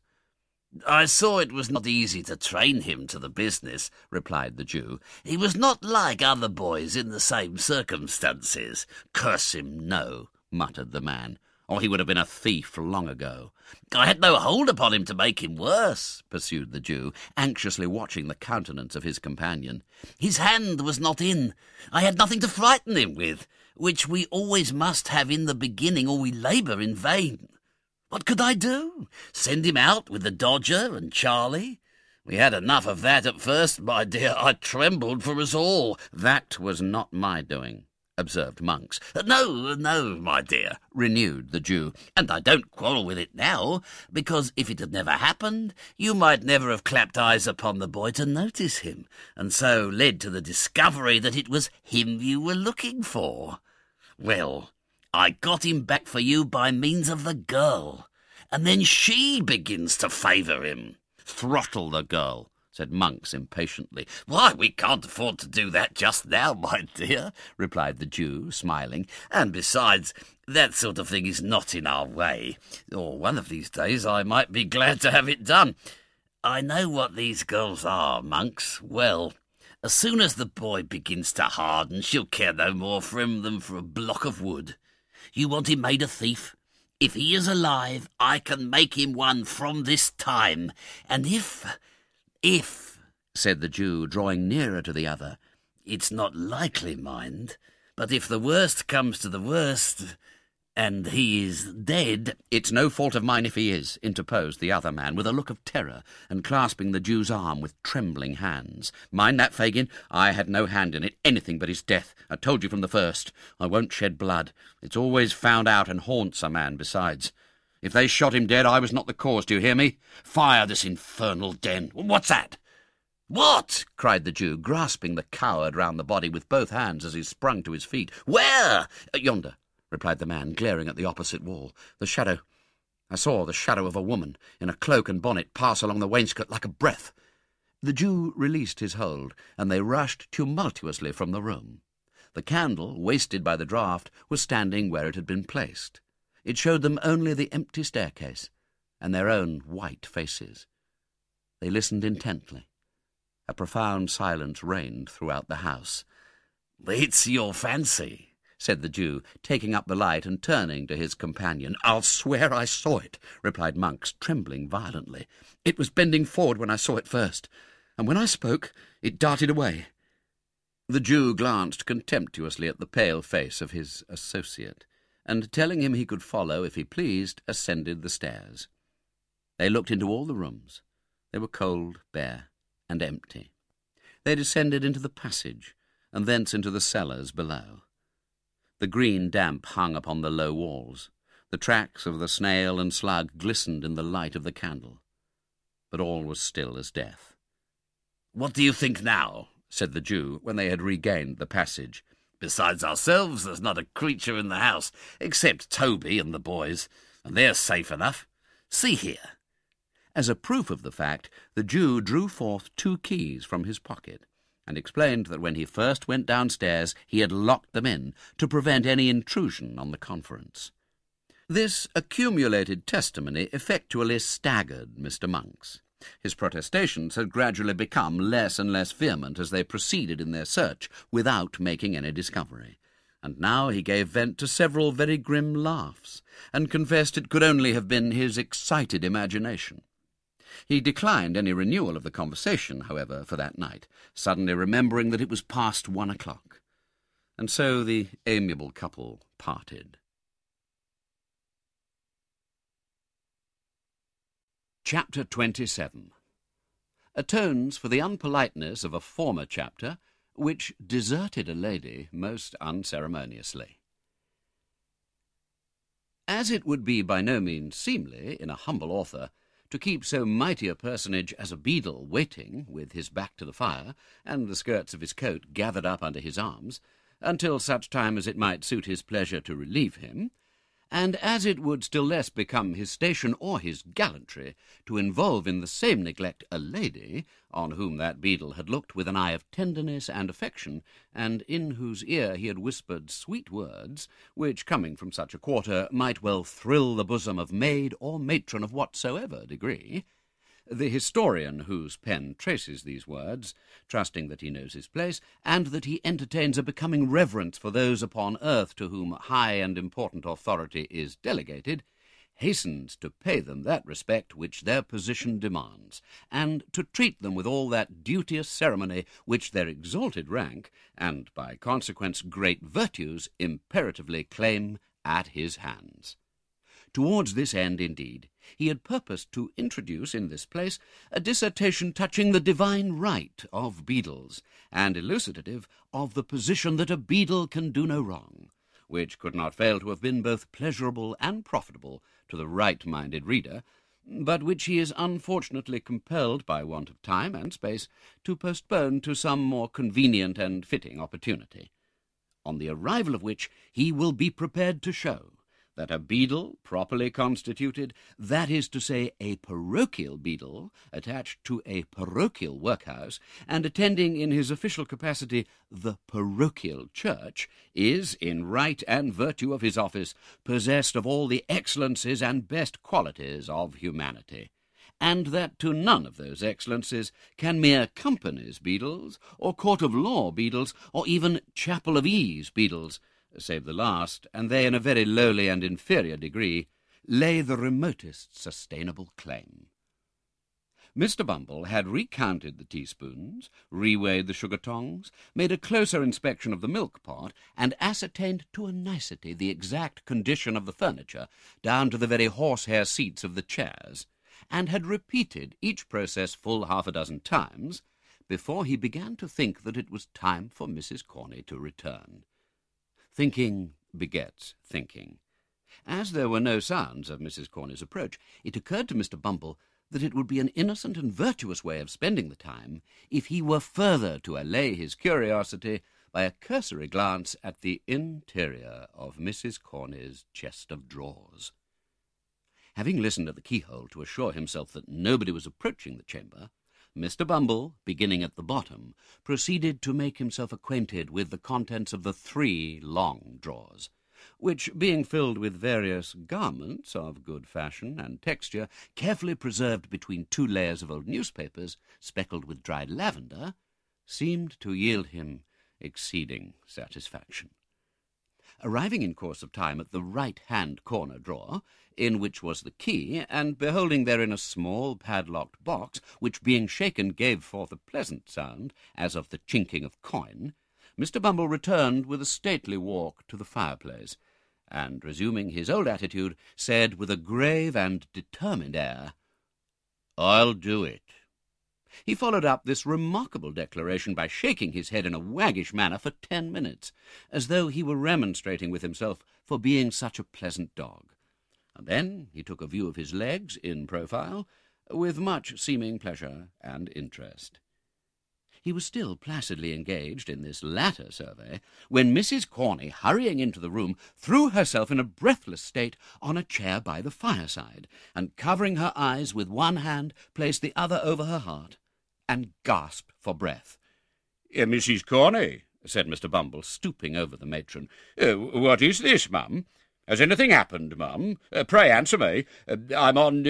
"I saw it was not easy to train him to the business," replied the Jew. "He was not like other boys in the same circumstances." "Curse him, no," muttered the man, "or he would have been a thief long ago." "I had no hold upon him to make him worse," pursued the Jew, anxiously watching the countenance of his companion. "His hand was not in. I had nothing to frighten him with, which we always must have in the beginning, or we labour in vain. What could I do? Send him out with the Dodger and Charlie? We had enough of that at first, my dear. I trembled for us all." "That was not my doing," observed Monks. No, my dear," renewed the Jew, "and I don't quarrel with it now, because if it had never happened, you might never have clapped eyes upon the boy to notice him, and so led to the discovery that it was him you were looking for. Well, I got him back for you by means of the girl, and then she begins to favour him." "Throttle the girl," said Monks impatiently. "Why, we can't afford to do that just now, my dear," replied the Jew, smiling. "And besides, that sort of thing is not in our way. Or one of these days I might be glad to have it done. I know what these girls are, Monks. Well, as soon as the boy begins to harden, she'll care no more for him than for a block of wood. You want him made a thief? If he is alive, I can make him one from this time. And if, said the Jew, drawing nearer to the other, "it's not likely, mind, but if the worst comes to the worst, and he is dead—" "It's no fault of mine if he is," interposed the other man, with a look of terror, and clasping the Jew's arm with trembling hands. "Mind that, Fagin. I had no hand in it, anything but his death. I told you from the first. I won't shed blood. It's always found out and haunts a man besides. If they shot him dead, I was not the cause, do you hear me? Fire this infernal den. What's that?" "What?" cried the Jew, grasping the coward round the body with both hands as he sprung to his feet. "Where?" "Yonder," replied the man, glaring at the opposite wall. "The shadow. I saw the shadow of a woman in a cloak and bonnet pass along the wainscot like a breath." The Jew released his hold, and they rushed tumultuously from the room. The candle, wasted by the draught, was standing where it had been placed. It showed them only the empty staircase and their own white faces. They listened intently. A profound silence reigned throughout the house. "It's your fancy," said the Jew, taking up the light and turning to his companion. "I'll swear I saw it," replied Monks, trembling violently. "It was bending forward when I saw it first, and when I spoke, it darted away." The Jew glanced contemptuously at the pale face of his associate, and, telling him he could follow if he pleased, ascended the stairs. They looked into all the rooms. They were cold, bare, and empty. They descended into the passage, and thence into the cellars below. The green damp hung upon the low walls. The tracks of the snail and slug glistened in the light of the candle. But all was still as death. "What do you think now?" said the Jew, when they had regained the passage. "Besides ourselves, there's not a creature in the house, except Toby and the boys, and they're safe enough. See here. As a proof of the fact, the Jew drew forth 2 keys from his pocket, and explained that when he first went downstairs he had locked them in to prevent any intrusion on the conference. This accumulated testimony effectually staggered Mr. Monks. His protestations had gradually become less and less vehement as they proceeded in their search without making any discovery, and now he gave vent to several very grim laughs, and confessed it could only have been his excited imagination. He declined any renewal of the conversation, however, for that night, suddenly remembering that it was past 1 o'clock. And so the amiable couple parted. Chapter 27 atones for the unpoliteness of a former chapter which deserted a lady most unceremoniously. As it would be by no means seemly in a humble author to keep so mighty a personage as a beadle waiting, with his back to the fire, and the skirts of his coat gathered up under his arms, until such time as it might suit his pleasure to relieve him, and as it would still less become his station or his gallantry to involve in the same neglect a lady, on whom that beadle had looked with an eye of tenderness and affection, and in whose ear he had whispered sweet words, which, coming from such a quarter, might well thrill the bosom of maid or matron of whatsoever degree, the historian whose pen traces these words, trusting that he knows his place, and that he entertains a becoming reverence for those upon earth to whom high and important authority is delegated, hastens to pay them that respect which their position demands, and to treat them with all that duteous ceremony which their exalted rank, and by consequence great virtues, imperatively claim at his hands. Towards this end, indeed, he had purposed to introduce in this place a dissertation touching the divine right of beadles, and elucidative of the position that a beadle can do no wrong, which could not fail to have been both pleasurable and profitable to the right-minded reader, but which he is unfortunately compelled by want of time and space to postpone to some more convenient and fitting opportunity, on the arrival of which he will be prepared to show that a beadle properly constituted, that is to say, a parochial beadle attached to a parochial workhouse, and attending in his official capacity the parochial church, is, in right and virtue of his office, possessed of all the excellencies and best qualities of humanity, and that to none of those excellencies can mere companies beadles, or court of law beadles, or even chapel of ease beadles, save the last, and they in a very lowly and inferior degree, lay the remotest sustainable claim. Mr. Bumble had recounted the teaspoons, reweighed the sugar-tongs, made a closer inspection of the milk-pot, and ascertained to a nicety the exact condition of the furniture, down to the very horsehair seats of the chairs, and had repeated each process full 6 times, before he began to think that it was time for Mrs. Corney to return. Thinking begets thinking. As there were no sounds of Mrs. Corney's approach, it occurred to Mr. Bumble that it would be an innocent and virtuous way of spending the time if he were further to allay his curiosity by a cursory glance at the interior of Mrs. Corney's chest of drawers. Having listened at the keyhole to assure himself that nobody was approaching the chamber, Mr. Bumble, beginning at the bottom, proceeded to make himself acquainted with the contents of the 3 long drawers, which, being filled with various garments of good fashion and texture, carefully preserved between 2 layers of old newspapers, speckled with dried lavender, seemed to yield him exceeding satisfaction. Arriving in course of time at the right-hand corner drawer, in which was the key, and beholding therein a small padlocked box, which being shaken gave forth a pleasant sound, as of the chinking of coin, Mr. Bumble returned with a stately walk to the fireplace, and, resuming his old attitude, said with a grave and determined air, "I'll do it." He followed up this remarkable declaration by shaking his head in a waggish manner for 10 minutes, as though he were remonstrating with himself for being such a pleasant dog, and then he took a view of his legs in profile, with much seeming pleasure and interest. He was still placidly engaged in this latter survey when Mrs. Corney, hurrying into the room, threw herself in a breathless state on a chair by the fireside, and covering her eyes with one hand, placed the other over her heart, and gasped for breath. Mrs. Corney, said Mr. Bumble, stooping over the matron. What is this, mum? Has anything happened, mum? Pray answer me. I'm on...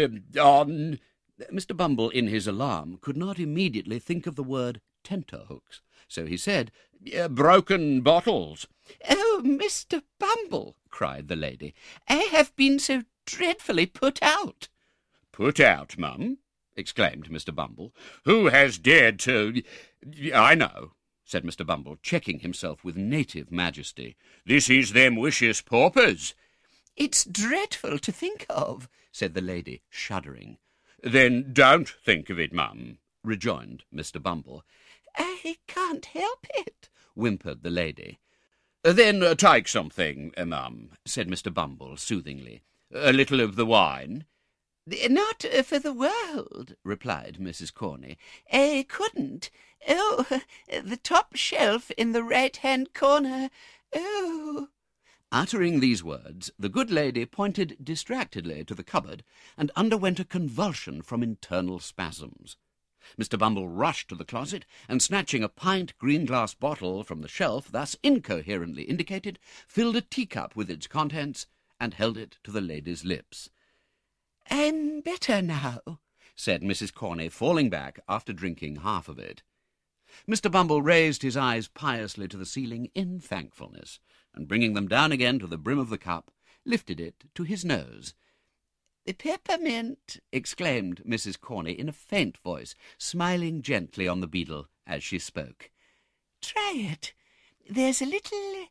Mr. Bumble, in his alarm, could not immediately think of the word tenterhooks, so he said, broken bottles. "Oh, Mr. Bumble," cried the lady, "I have been so dreadfully put out." Put out, mum? Exclaimed Mr. Bumble. Who has dared to... I know, said Mr. Bumble, checking himself with native majesty. This is them wicious paupers. "It's dreadful to think of," said the lady, shuddering. Then don't think of it, mum, rejoined Mr. Bumble. "I can't help it," whimpered the lady. Then take something, mum, said Mr. Bumble soothingly. A little of the wine. "Not for the world," replied Mrs. Corney. "I couldn't. Oh, the top shelf in the right-hand corner. Oh." Uttering these words, the good lady pointed distractedly to the cupboard and underwent a convulsion from internal spasms. Mr. Bumble rushed to the closet and, snatching a pint green-glass bottle from the shelf thus incoherently indicated, filled a teacup with its contents and held it to the lady's lips. "I'm better now," said Mrs. Corney, falling back after drinking half of it. Mr. Bumble raised his eyes piously to the ceiling in thankfulness, and bringing them down again to the brim of the cup, lifted it to his nose. "Peppermint!" exclaimed Mrs. Corney in a faint voice, smiling gently on the beadle as she spoke. "Try it. There's a little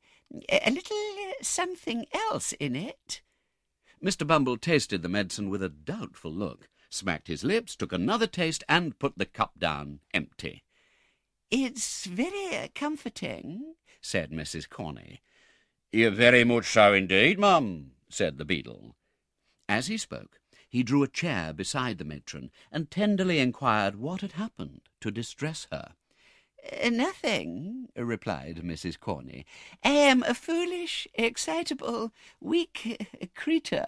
something else in it." Mr. Bumble tasted the medicine with a doubtful look, smacked his lips, took another taste, and put the cup down empty. "It's very comforting," said Mrs. Corney. "You're very much so indeed, mum," said the beadle. As he spoke, he drew a chair beside the matron and tenderly inquired what had happened to distress her. "Nothing," replied Mrs. Corney. "I am a foolish, excitable, weak creature."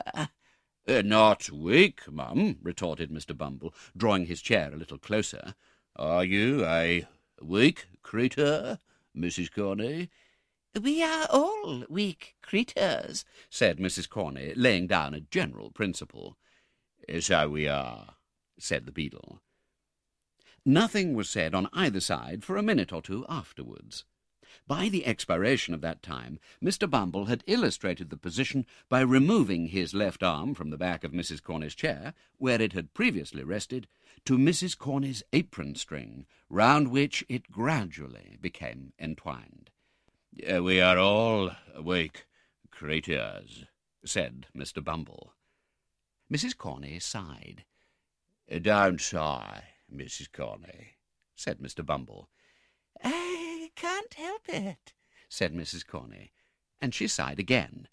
Not weak, mum, retorted Mr. Bumble, drawing his chair a little closer. Are you a weak creature, Mrs. Corney? "We are all weak creatures," said Mrs. Corney, laying down a general principle. So we are, said the beadle. Nothing was said on either side for a minute or two afterwards. By the expiration of that time, Mr. Bumble had illustrated the position by removing his left arm from the back of Mrs. Corney's chair, where it had previously rested, to Mrs. Corney's apron string, round which it gradually became entwined. We are all weak creatures, said Mr. Bumble. Mrs. Corney sighed. Don't sigh, Mrs. Corney, said Mr. Bumble. "I can't help it," said Mrs. Corney, and she sighed again.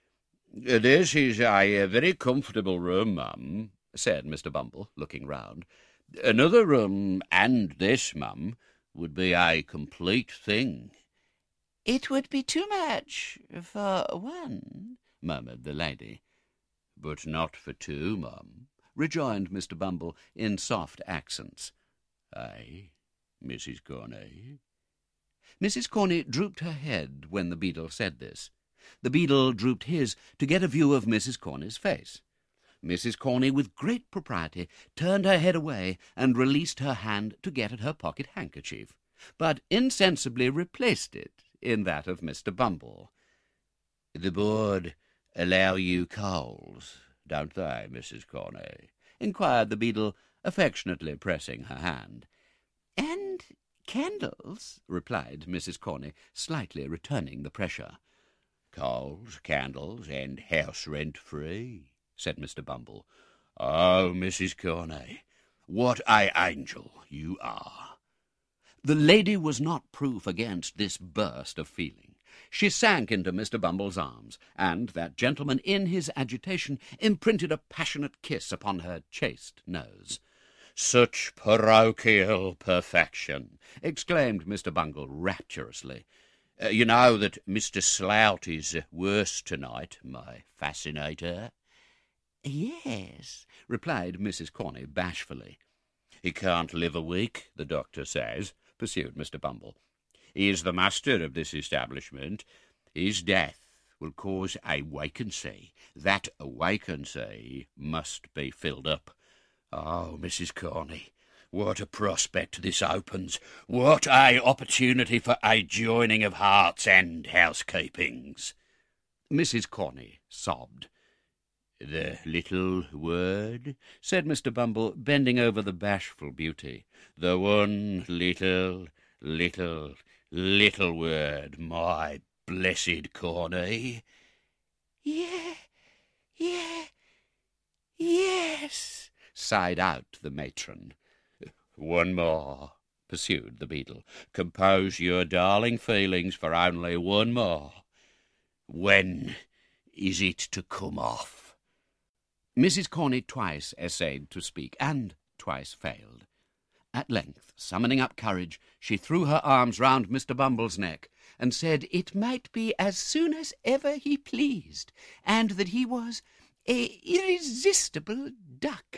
This is a very comfortable room, mum, said Mr. Bumble, looking round. Another room and this, mum, would be a complete thing. "It would be too much for one," murmured the lady. But not for two, mum, rejoined Mr. Bumble in soft accents. Aye, Mrs. Corney? Mrs. Corney drooped her head when the beadle said this. The beadle drooped his to get a view of Mrs. Corney's face. Mrs. Corney, with great propriety, turned her head away and released her hand to get at her pocket handkerchief, but insensibly replaced it in that of Mr. Bumble. The board allow you coals, don't they, Mrs. Corney? Inquired the beadle, affectionately pressing her hand. "And candles," replied Mrs. Corney, slightly returning the pressure. Coals, candles, and house rent free, said Mr. Bumble. Oh, Mrs. Corney, what a angel you are. The lady was not proof against this burst of feeling. She sank into Mr. Bumble's arms, and that gentleman, in his agitation, imprinted a passionate kiss upon her chaste nose. Such parochial perfection, exclaimed Mr. Bungle rapturously. You know that Mr. Slout is worse tonight, my fascinator. Yes, replied Mrs. Corney bashfully. He can't live a week, the doctor says, pursued Mr. Bumble. He is the master of this establishment. His death will cause a vacancy. That vacancy must be filled up. Oh, Mrs. Corney, what a prospect this opens! What a opportunity for a joining of hearts and housekeepings! Mrs. Corney sobbed. The little word, said Mr. Bumble, bending over the bashful beauty. The one little word, my blessed Corney. Yes, sighed out the matron. One more, pursued the beadle. Compose your darling feelings for only one more. When is it to come off? Mrs. Corney twice essayed to speak, and twice failed. At length, summoning up courage, she threw her arms round Mr. Bumble's neck, and said it might be as soon as ever he pleased, and that he was a irresistible duck.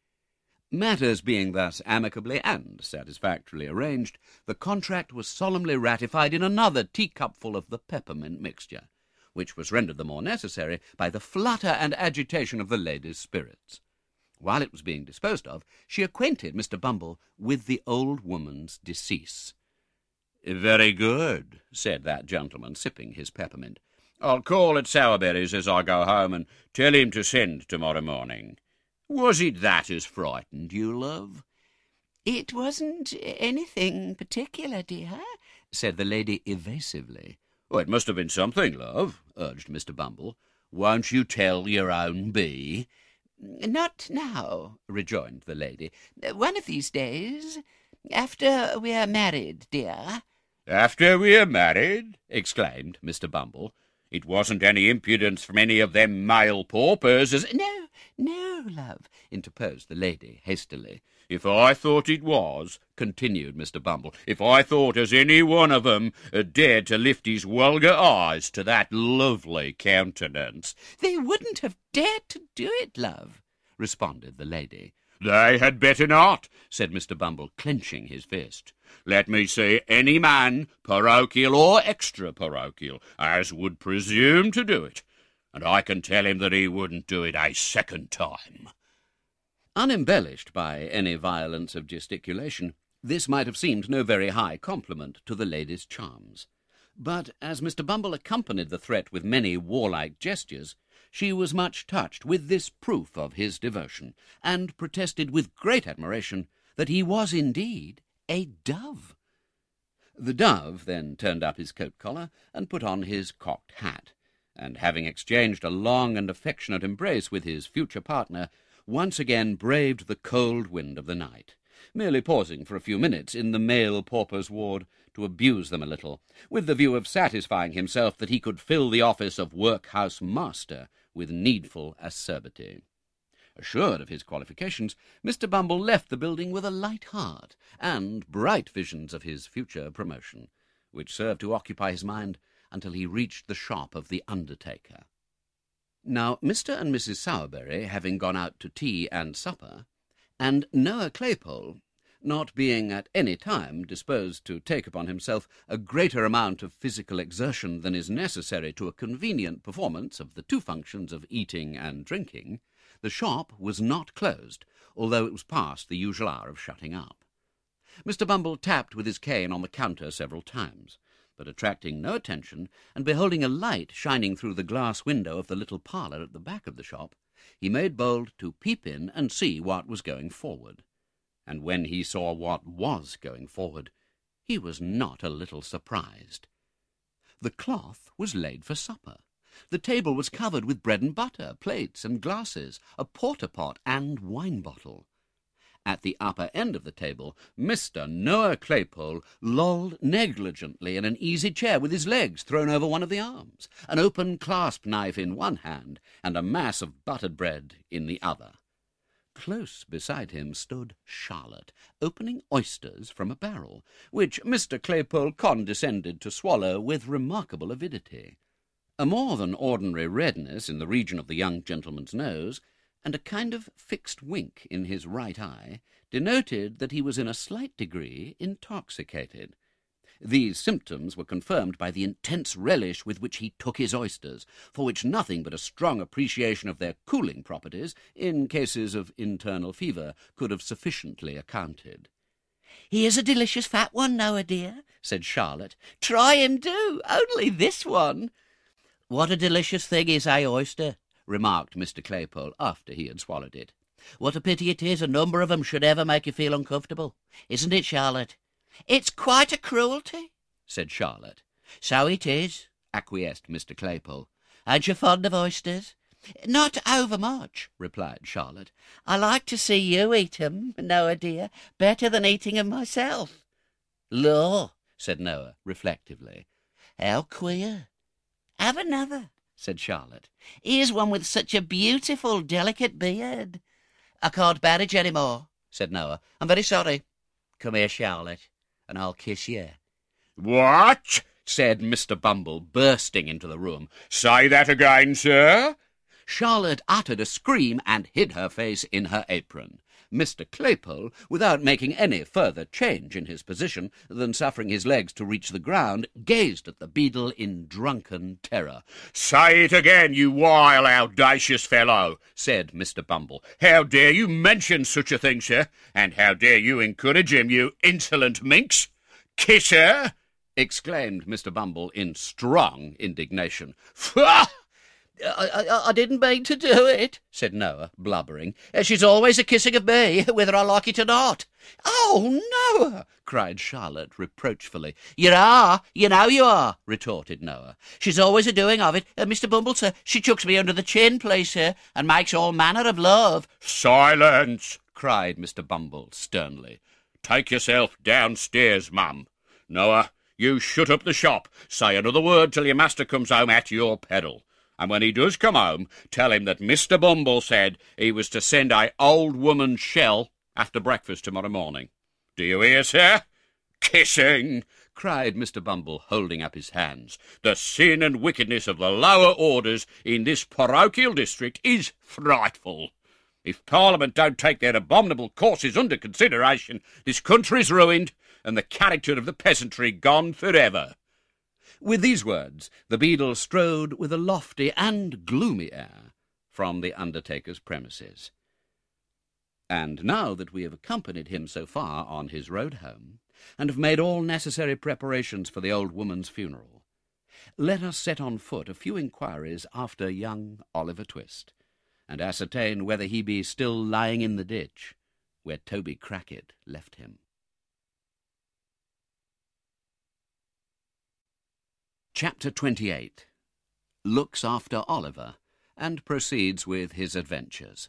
Matters being thus amicably and satisfactorily arranged, the contract was solemnly ratified in another teacupful of the peppermint mixture, which was rendered the more necessary by the flutter and agitation of the lady's spirits. While it was being disposed of, she acquainted Mr. Bumble with the old woman's decease. Very good, said that gentleman, sipping his peppermint. I'll call at Sowerberry's as I go home and tell him to send tomorrow morning. Was it that as frightened you, love? It wasn't anything particular, dear, said the lady evasively. Oh, it must have been something, love, urged Mr. Bumble. Won't you tell your own bee? Not now, rejoined the lady. One of these days, after we're married, dear. After we're married? Exclaimed Mr. Bumble. It wasn't any impudence from any of them male paupers as— No, love, interposed the lady hastily. If I thought it was, continued Mr. Bumble, if I thought as any one of 'em had dared to lift his vulgar eyes to that lovely countenance— They wouldn't have dared to do it, love, responded the lady. They had better not, said Mr. Bumble, clenching his fist. Let me see any man, parochial or extra-parochial, as would presume to do it, and I can tell him that he wouldn't do it a second time. Unembellished by any violence of gesticulation, this might have seemed no very high compliment to the lady's charms. But as Mr. Bumble accompanied the threat with many warlike gestures, she was much touched with this proof of his devotion, and protested with great admiration that he was indeed a dove. The dove then turned up his coat-collar and put on his cocked hat, and having exchanged a long and affectionate embrace with his future partner, once again braved the cold wind of the night, merely pausing for a few minutes in the male paupers' ward to abuse them a little, with the view of satisfying himself that he could fill the office of workhouse master with needful acerbity. Assured of his qualifications, Mr. Bumble left the building with a light heart and bright visions of his future promotion, which served to occupy his mind until he reached the shop of the undertaker. Now, Mr. and Mrs. Sowerberry having gone out to tea and supper, and Noah Claypole, not being at any time disposed to take upon himself a greater amount of physical exertion than is necessary to a convenient performance of the two functions of eating and drinking, the shop was not closed, although it was past the usual hour of shutting up. Mr. Bumble tapped with his cane on the counter several times, but attracting no attention, and beholding a light shining through the glass window of the little parlour at the back of the shop, he made bold to peep in and see what was going forward. And when he saw what was going forward, he was not a little surprised. The cloth was laid for supper. The table was covered with bread and butter, plates and glasses, a porter-pot and wine-bottle. At the upper end of the table, Mr. Noah Claypole lolled negligently in an easy chair with his legs thrown over one of the arms, an open clasp-knife in one hand and a mass of buttered bread in the other. Close beside him stood Charlotte, opening oysters from a barrel, which Mr. Claypole condescended to swallow with remarkable avidity. A more than ordinary redness in the region of the young gentleman's nose, and a kind of fixed wink in his right eye, denoted that he was in a slight degree intoxicated. These symptoms were confirmed by the intense relish with which he took his oysters, for which nothing but a strong appreciation of their cooling properties, in cases of internal fever, could have sufficiently accounted. "Here's a delicious fat one, Noah, dear," said Charlotte. "Try him, do. Only this one." "What a delicious thing is a oyster," remarked Mr. Claypole after he had swallowed it. "What a pity it is a number of 'em should ever make you feel uncomfortable. Isn't it, Charlotte?" "It's quite a cruelty," said Charlotte. "So it is," acquiesced Mr. Claypole. "Ain't you fond of oysters?" "Not overmuch," replied Charlotte. "I like to see you eat 'em, Noah dear, better than eating 'em myself." "Law," said Noah reflectively. "How queer." "Have another," said Charlotte. "Here's one with such a beautiful, delicate beard." "I can't manage any more," said Noah. "I'm very sorry. Come here, Charlotte, and I'll kiss you." "What?" said Mr. Bumble, bursting into the room. "Say that again, sir." Charlotte uttered a scream and hid her face in her apron. Mr. Claypole, without making any further change in his position than suffering his legs to reach the ground, gazed at the beadle in drunken terror. "Say it again, you vile, audacious fellow," said Mr. Bumble. "How dare you mention such a thing, sir? And how dare you encourage him, you insolent minx? Kiss her!" exclaimed Mr. Bumble in strong indignation. "Faugh!" I didn't mean to do it," said Noah, blubbering. "She's always a-kissing of me, whether I like it or not." "Oh, Noah!" cried Charlotte reproachfully. "You are, you know you are," retorted Noah. "She's always a-doing of it. Mr. Bumble, sir, she chucks me under the chin, please, sir, and makes all manner of love." "Silence!" cried Mr. Bumble sternly. "Take yourself downstairs, mum. Noah, you shut up the shop. Say another word till your master comes home at your pedal. And when he does come home, tell him that Mr. Bumble said he was to send a old woman's shell after breakfast tomorrow morning. Do you hear, sir? Kissing!" cried Mr. Bumble, holding up his hands. "The sin and wickedness of the lower orders in this parochial district is frightful. If Parliament don't take their abominable courses under consideration, this country's ruined, and the character of the peasantry gone for ever." With these words, the beadle strode with a lofty and gloomy air from the undertaker's premises. And now that we have accompanied him so far on his road home, and have made all necessary preparations for the old woman's funeral, let us set on foot a few inquiries after young Oliver Twist, and ascertain whether he be still lying in the ditch where Toby Crackit left him. Chapter 28. Looks after Oliver, and proceeds with his adventures.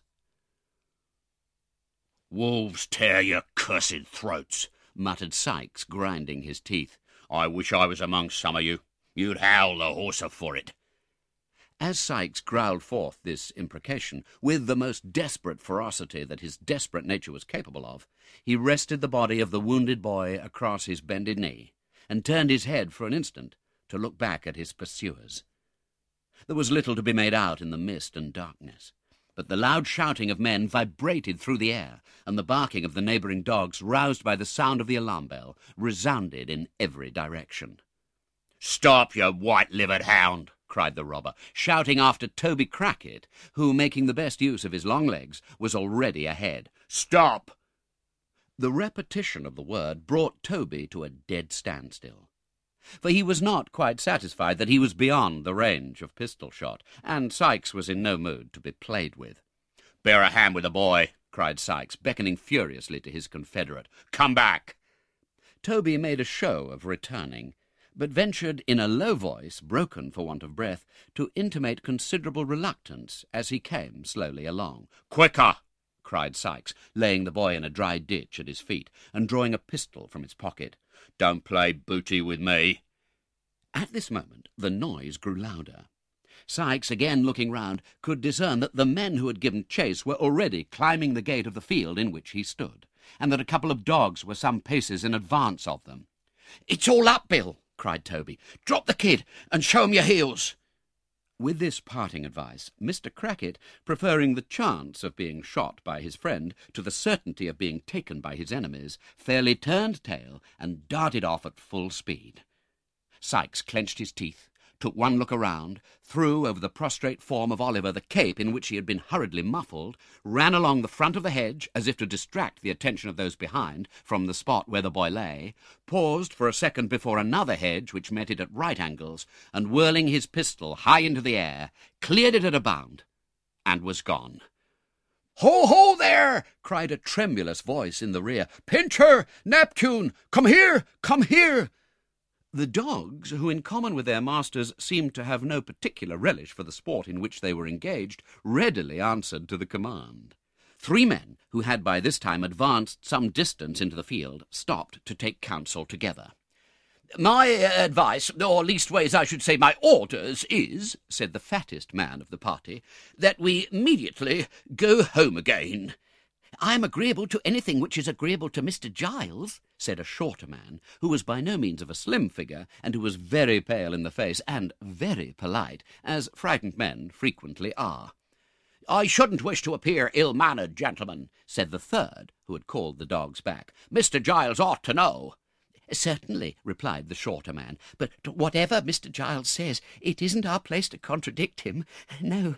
"Wolves tear your cursed throats," muttered Sikes, grinding his teeth. "I wish I was among some of you. You'd howl the horser for it." As Sikes growled forth this imprecation, with the most desperate ferocity that his desperate nature was capable of, he rested the body of the wounded boy across his bended knee, and turned his head for an instant to look back at his pursuers. There was little to be made out in the mist and darkness, but the loud shouting of men vibrated through the air, and the barking of the neighbouring dogs, roused by the sound of the alarm bell, resounded in every direction. "Stop, you white-livered hound!" cried the robber, shouting after Toby Crackit, who, making the best use of his long legs, was already ahead. "Stop!" The repetition of the word brought Toby to a dead standstill, for he was not quite satisfied that he was beyond the range of pistol shot, and Sikes was in no mood to be played with. "Bear a hand with the boy," cried Sikes, beckoning furiously to his confederate. "Come back." Toby made a show of returning, but ventured in a low voice, broken for want of breath, to intimate considerable reluctance as he came slowly along. "Quicker!" cried Sikes, laying the boy in a dry ditch at his feet, and drawing a pistol from his pocket. "Don't play booty with me." At this moment the noise grew louder. Sikes, again looking round, could discern that the men who had given chase were already climbing the gate of the field in which he stood, and that a couple of dogs were some paces in advance of them. "It's all up, Bill," cried Toby. "Drop the kid and show 'em your heels." With this parting advice, Mr. Crackit, preferring the chance of being shot by his friend to the certainty of being taken by his enemies, fairly turned tail and darted off at full speed. Sikes clenched his teeth, took one look around, threw over the prostrate form of Oliver the cape in which he had been hurriedly muffled, ran along the front of the hedge as if to distract the attention of those behind from the spot where the boy lay, paused for a second before another hedge which met it at right angles, and whirling his pistol high into the air, cleared it at a bound, and was gone. "Ho, ho, there!" cried a tremulous voice in the rear. "Pincher! Neptune! Come here! Come here!" The dogs, who in common with their masters seemed to have no particular relish for the sport in which they were engaged, readily answered to the command. 3 men, who had by this time advanced some distance into the field, stopped to take counsel together. "My advice, or leastways I should say my orders, is," said the fattest man of the party, "that we immediately go home again." "I am agreeable to anything which is agreeable to Mr. Giles," said a shorter man, who was by no means of a slim figure, and who was very pale in the face, and very polite, as frightened men frequently are. "I shouldn't wish to appear ill-mannered, gentlemen," said the third, who had called the dogs back. "Mr. Giles ought to know." "Certainly," replied the shorter man, "but whatever Mr. Giles says, it isn't our place to contradict him. No,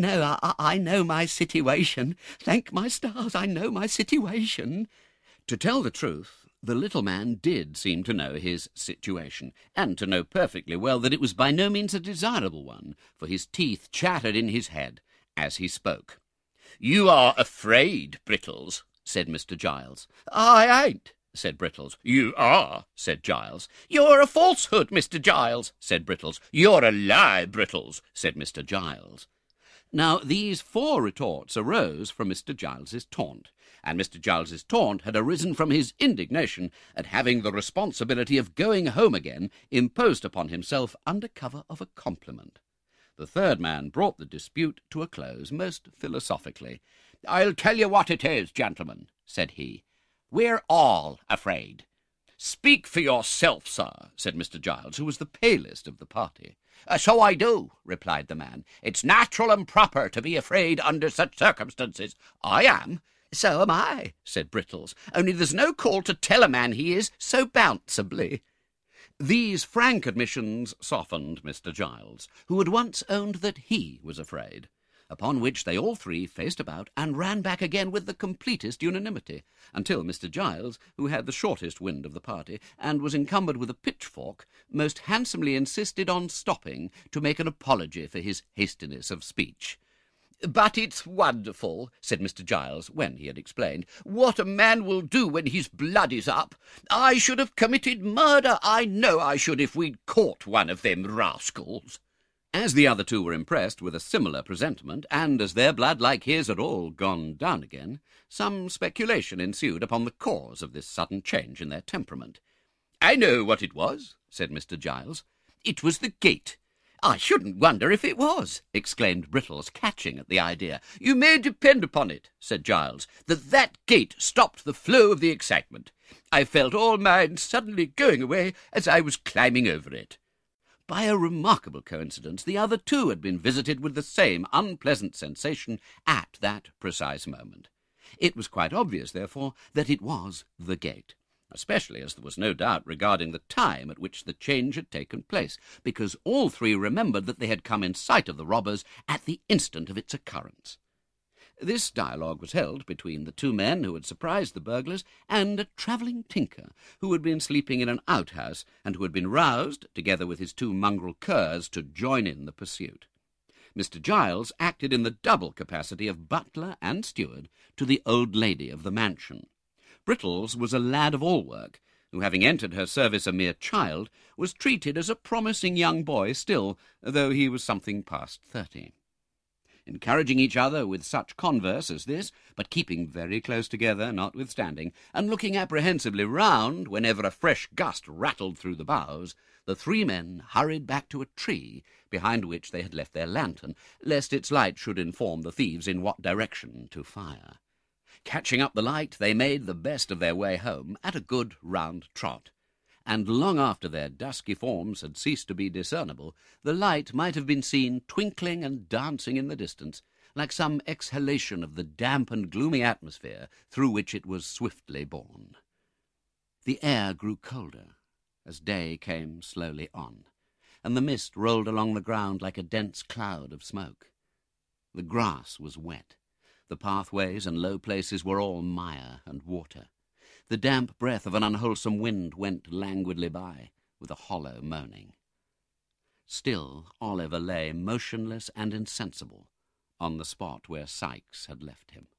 I know my situation. Thank my stars, I know my situation." To tell the truth, the little man did seem to know his situation, and to know perfectly well that it was by no means a desirable one, for his teeth chattered in his head as he spoke. "You are afraid, Brittles," said Mr. Giles. "I ain't," said Brittles. "You are," said Giles. "You're a falsehood, Mr. Giles," said Brittles. "You're a lie, Brittles," said Mr. Giles. Now these 4 retorts arose from Mr. Giles's taunt, and Mr. Giles's taunt had arisen from his indignation at having the responsibility of going home again imposed upon himself under cover of a compliment. The third man brought the dispute to a close most philosophically. "I'll tell you what it is, gentlemen," said he. "We're all afraid." "Speak for yourself, sir," said Mr. Giles, who was the palest of the party. "So I do," replied the man. "It's natural and proper to be afraid under such circumstances. I am." "So am I," said Brittles, "only there's no call to tell a man he is so bounceably." These frank admissions softened Mr. Giles, who had once owned that he was afraid, upon which they all 3 faced about and ran back again with the completest unanimity, until Mr. Giles, who had the shortest wind of the party, and was encumbered with a pitchfork, most handsomely insisted on stopping to make an apology for his hastiness of speech. "But it's wonderful," said Mr. Giles, when he had explained, "what a man will do when his blood is up. I should have committed murder, I know I should, if we'd caught one of them rascals." As the other 2 were impressed with a similar presentiment, and as their blood, like his, had all gone down again, some speculation ensued upon the cause of this sudden change in their temperament. "I know what it was," said Mr. Giles. "It was the gate." "I shouldn't wonder if it was," exclaimed Brittles, catching at the idea. "You may depend upon it," said Giles, "that gate stopped the flow of the excitement. I felt all mine suddenly going away as I was climbing over it." By a remarkable coincidence, the other 2 had been visited with the same unpleasant sensation at that precise moment. It was quite obvious, therefore, that it was the gate, especially as there was no doubt regarding the time at which the change had taken place, because all 3 remembered that they had come in sight of the robbers at the instant of its occurrence. This dialogue was held between the 2 men who had surprised the burglars and a travelling tinker who had been sleeping in an outhouse and who had been roused, together with his 2 mongrel curs, to join in the pursuit. Mr. Giles acted in the double capacity of butler and steward to the old lady of the mansion. Brittles was a lad of all work, who, having entered her service a mere child, was treated as a promising young boy still, though he was something past 30. encouraging each other with such converse as this, but keeping very close together notwithstanding, and looking apprehensively round whenever a fresh gust rattled through the boughs, the three men hurried back to a tree behind which they had left their lantern, lest its light should inform the thieves in what direction to fire. Catching up the light, they made the best of their way home at a good round trot, and long after their dusky forms had ceased to be discernible, the light might have been seen twinkling and dancing in the distance, like some exhalation of the damp and gloomy atmosphere through which it was swiftly borne. The air grew colder as day came slowly on, and the mist rolled along the ground like a dense cloud of smoke. The grass was wet. The pathways and low places were all mire and water. The damp breath of an unwholesome wind went languidly by, with a hollow moaning. Still Oliver lay motionless and insensible on the spot where Sikes had left him.